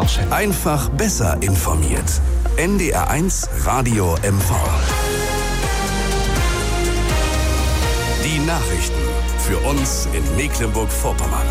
Sportchef. Einfach besser informiert. NDR1 Radio MV. Die Nachrichten für uns in Mecklenburg-Vorpommern.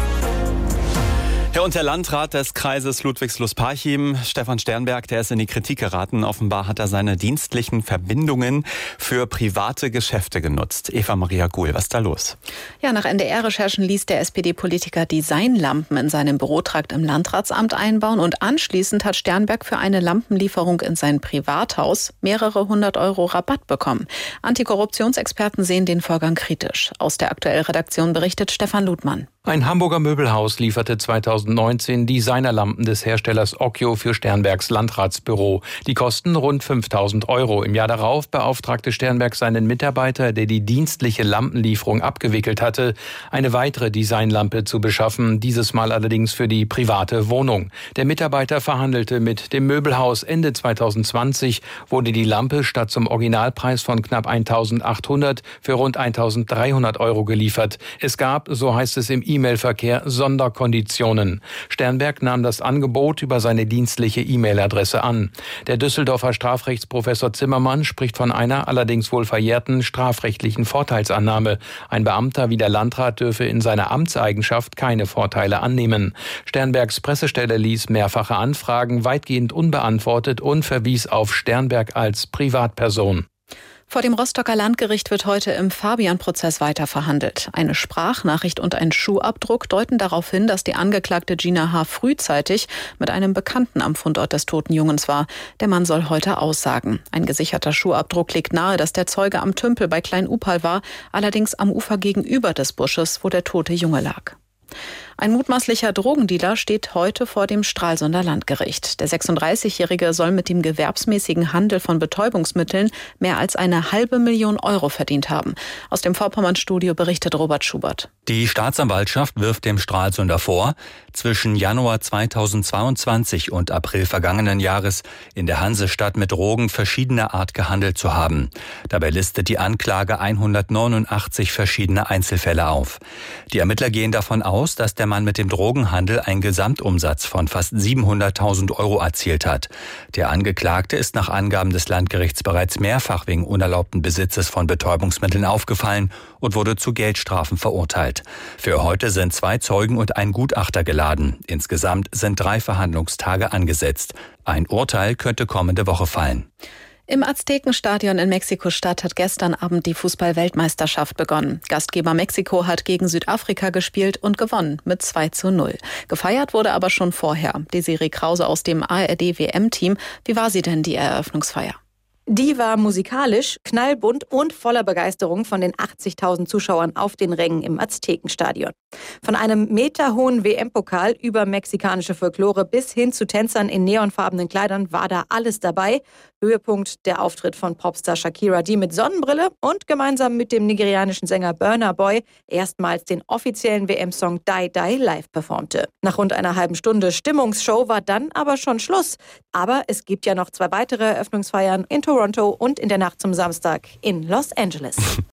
Ja, und der Landrat des Kreises Ludwigslust-Parchim, Stefan Sternberg, der ist in die Kritik geraten. Offenbar hat er seine dienstlichen Verbindungen für private Geschäfte genutzt. Eva-Maria Guhl, was ist da los? Ja, nach NDR-Recherchen ließ der SPD-Politiker Designlampen in seinem Bürotrakt im Landratsamt einbauen und anschließend hat Sternberg für eine Lampenlieferung in sein Privathaus mehrere 100 € Rabatt bekommen. Antikorruptionsexperten sehen den Vorgang kritisch. Aus der Aktuell-Redaktion berichtet Stefan Ludmann. Ein Hamburger Möbelhaus lieferte 2019 Designerlampen des Herstellers Occhio für Sternbergs Landratsbüro. Die kosten rund 5.000 €. Im Jahr darauf beauftragte Sternberg seinen Mitarbeiter, der die dienstliche Lampenlieferung abgewickelt hatte, eine weitere Designlampe zu beschaffen, dieses Mal allerdings für die private Wohnung. Der Mitarbeiter verhandelte mit dem Möbelhaus. Ende 2020 wurde die Lampe statt zum Originalpreis von knapp 1.800 für rund 1.300 € geliefert. Es gab, so heißt es im E-Mail-Verkehr, Sonderkonditionen. Sternberg nahm das Angebot über seine dienstliche E-Mail-Adresse an. Der Düsseldorfer Strafrechtsprofessor Zimmermann spricht von einer allerdings wohl verjährten strafrechtlichen Vorteilsannahme. Ein Beamter wie der Landrat dürfe in seiner Amtseigenschaft keine Vorteile annehmen. Sternbergs Pressestelle ließ mehrfache Anfragen weitgehend unbeantwortet und verwies auf Sternberg als Privatperson. Vor dem Rostocker Landgericht wird heute im Fabian-Prozess weiter verhandelt. Eine Sprachnachricht und ein Schuhabdruck deuten darauf hin, dass die Angeklagte Gina H. frühzeitig mit einem Bekannten am Fundort des toten Jungens war. Der Mann soll heute aussagen. Ein gesicherter Schuhabdruck legt nahe, dass der Zeuge am Tümpel bei Klein-Upal war, allerdings am Ufer gegenüber des Busches, wo der tote Junge lag. Ein mutmaßlicher Drogendealer steht heute vor dem Stralsunder Landgericht. Der 36-Jährige soll mit dem gewerbsmäßigen Handel von Betäubungsmitteln mehr als 500.000 € verdient haben. Aus dem Vorpommern-Studio berichtet Robert Schubert. Die Staatsanwaltschaft wirft dem Stralsunder vor, zwischen Januar 2022 und April vergangenen Jahres in der Hansestadt mit Drogen verschiedener Art gehandelt zu haben. Dabei listet die Anklage 189 verschiedene Einzelfälle auf. Die Ermittler gehen davon aus, dass der Mann mit dem Drogenhandel einen Gesamtumsatz von fast 700.000 € erzielt hat. Der Angeklagte ist nach Angaben des Landgerichts bereits mehrfach wegen unerlaubten Besitzes von Betäubungsmitteln aufgefallen und wurde zu Geldstrafen verurteilt. Für heute sind 2 Zeugen und ein Gutachter geladen. Insgesamt sind 3 Verhandlungstage angesetzt. Ein Urteil könnte kommende Woche fallen. Im Aztekenstadion in Mexiko-Stadt hat gestern Abend die Fußball-Weltmeisterschaft begonnen. Gastgeber Mexiko hat gegen Südafrika gespielt und gewonnen mit 2:0. Gefeiert wurde aber schon vorher. Desiree Krause aus dem ARD-WM-Team. Wie war sie denn, die Eröffnungsfeier? Die war musikalisch, knallbunt und voller Begeisterung von den 80.000 Zuschauern auf den Rängen im Aztekenstadion. Von einem meterhohen WM-Pokal über mexikanische Folklore bis hin zu Tänzern in neonfarbenen Kleidern war da alles dabei. Höhepunkt der Auftritt von Popstar Shakira, die mit Sonnenbrille und gemeinsam mit dem nigerianischen Sänger Burna Boy erstmals den offiziellen WM-Song Die Die live performte. Nach rund einer halben Stunde Stimmungsshow war dann aber schon Schluss. Aber es gibt ja noch 2 weitere Eröffnungsfeiern in Toronto und in der Nacht zum Samstag in Los Angeles.